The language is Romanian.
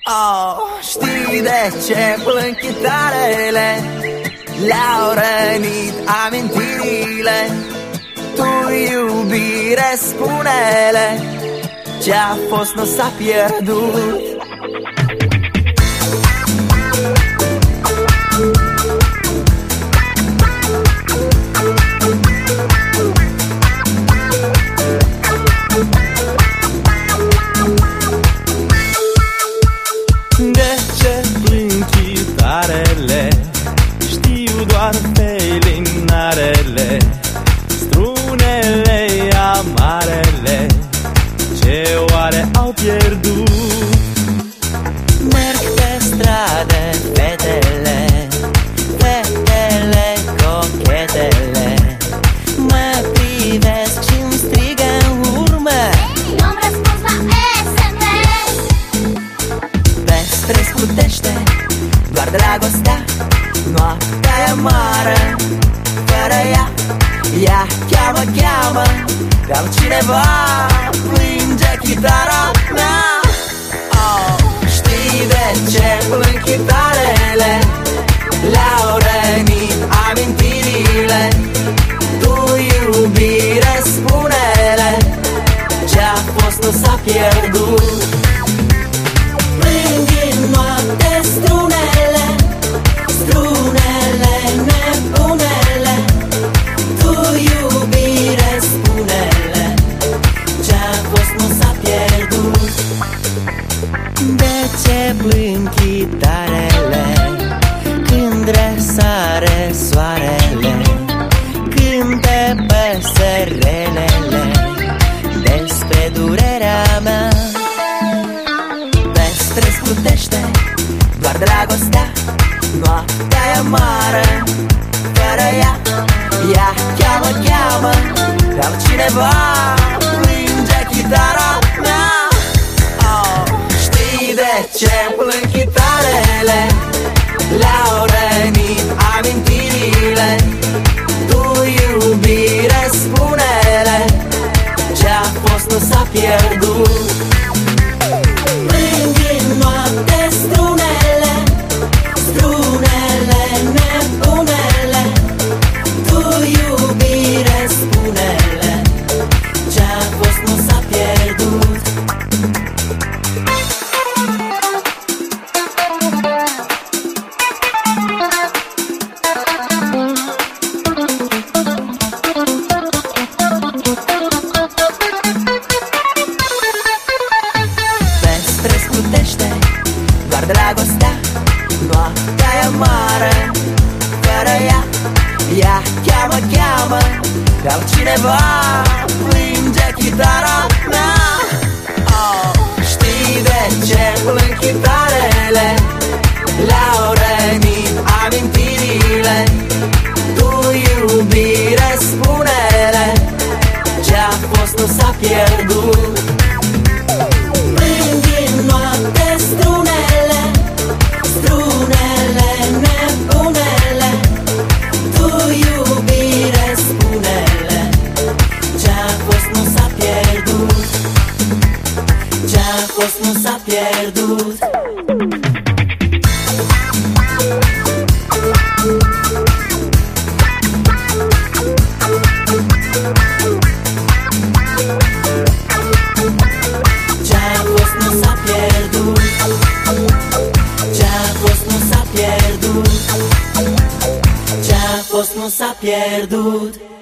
Oh, știi de ce plâng chitarele? Le-au rănit amintirile. Tu, iubire, spune-le, ce-a fost nu s-a pierdut. De ce plâng chitarele? Știu doar felinarele, strunele amarele, ce oare au pierdut? Merg pe stradă fetele, fetele cochetele, mă privesc și-mi strigă în urmă: Ei, nu-mi răspuns la SMS. pe străzi plutește doar dragostea, noaptea e mare fără ea. Ea cheamă, cheamă pe altcineva, plânge chitara mea. Oh, știi de ce plâng chitarele? Le-au rănit amintirile. Tu, iubire, spune-le, ce-a fost nu s-a pierdut. Plâng în noapte strunele, strunele nebunele. Tu, iubire, spune-le, ce-a fost nu s-a pierdut. De ce plâng chitarele când răsare soarele, cântă păsărelele despre durerea mea? Pe străzi plutește doar dragostea, noaptea e mare fără ea. Ea cheamă, cheamă pe altcineva, plânge chitara mea. Oh, știi de ce plâng chitarele? Le-au rănit amintirile. Tu, iubire, spune-le, ce-a fost nu s-a pierdut. Plâng în noapte strunele, strunele nebunele. Tu, iubire, spune-le, ce-a fost nu s-a pierdut. Pe străzi plutește doar dragostea, noaptea e mare fără ea. Ea cheamă, cheamă pe altcineva, plânge chitara mea. Oh, știi de ce plâng chitarele? Le-au rănit amintirile. Tu, iubire, spune-le, ce-a fost nu s-a pierdut. Plâng în noapte strunele, strunele nebunele. Tu, iubire, spune-le, ce-a fost nu s-a pierdut, ce-a fost nu s-a pierdut. Ce-a fost nu s-a pierdut, ce-a fost nu s-a pierdut, ce-a fost nu s-a pierdut.